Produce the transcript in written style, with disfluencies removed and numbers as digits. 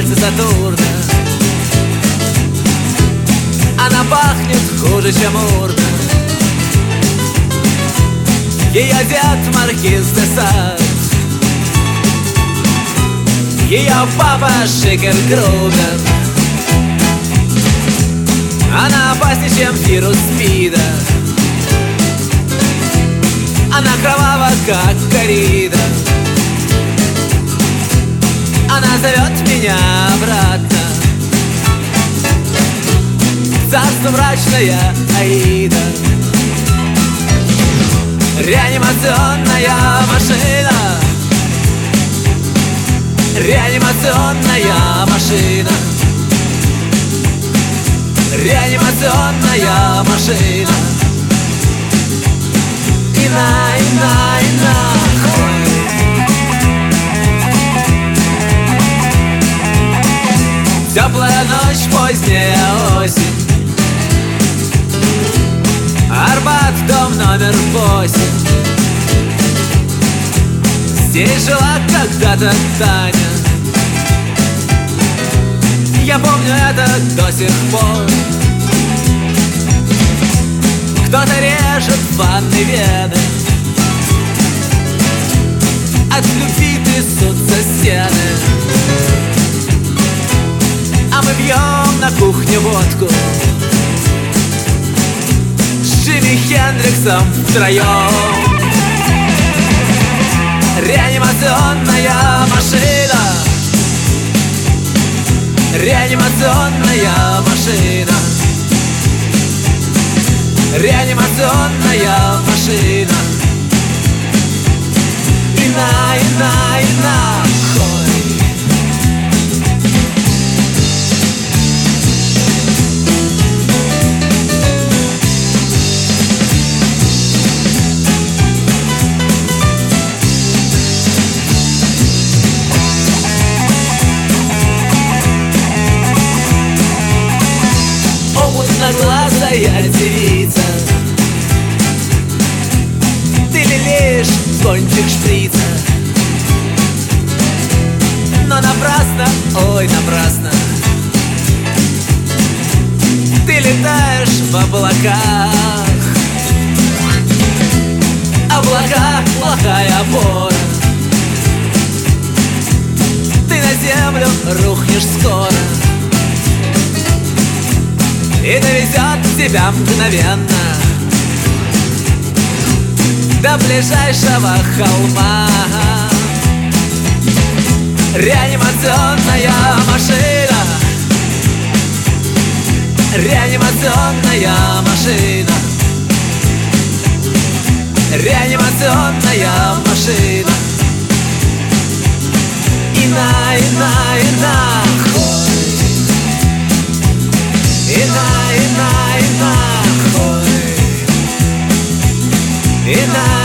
кольца Сатурна. Она пахнет хуже, чем урна. Ее дед маркиз де Сад, ее папа Шикергрубер. Она опаснее, чем вирус СПИДа. Она кровава, как коррида. Она зовет меня обратно в царство мрачная Аида. Реанимационная машина, реанимационная машина, реанимационная машина. Ина. Теплая ночь, поздняя осень, Арбат, дом номер 8. Здесь жила когда-то Таня. Я помню это до сих пор. Кто-то режет в ванной вены, от любви трясутся стены. А мы пьем на кухне водку с Джимми Хендриксом втроем. Реанимационная машина, реанимационная машина, реанимационная машина. Ина. Глазая девица, ты лелеешь кончик шприца, но напрасно, ой, напрасно. Ты летаешь в облаках, облака — плохая опора. Ты на землю рухнешь скоро, и довезет тебя мгновенно до ближайшего холма. Реанимационная машина, реанимационная машина, реанимационная машина. Ина. Ина.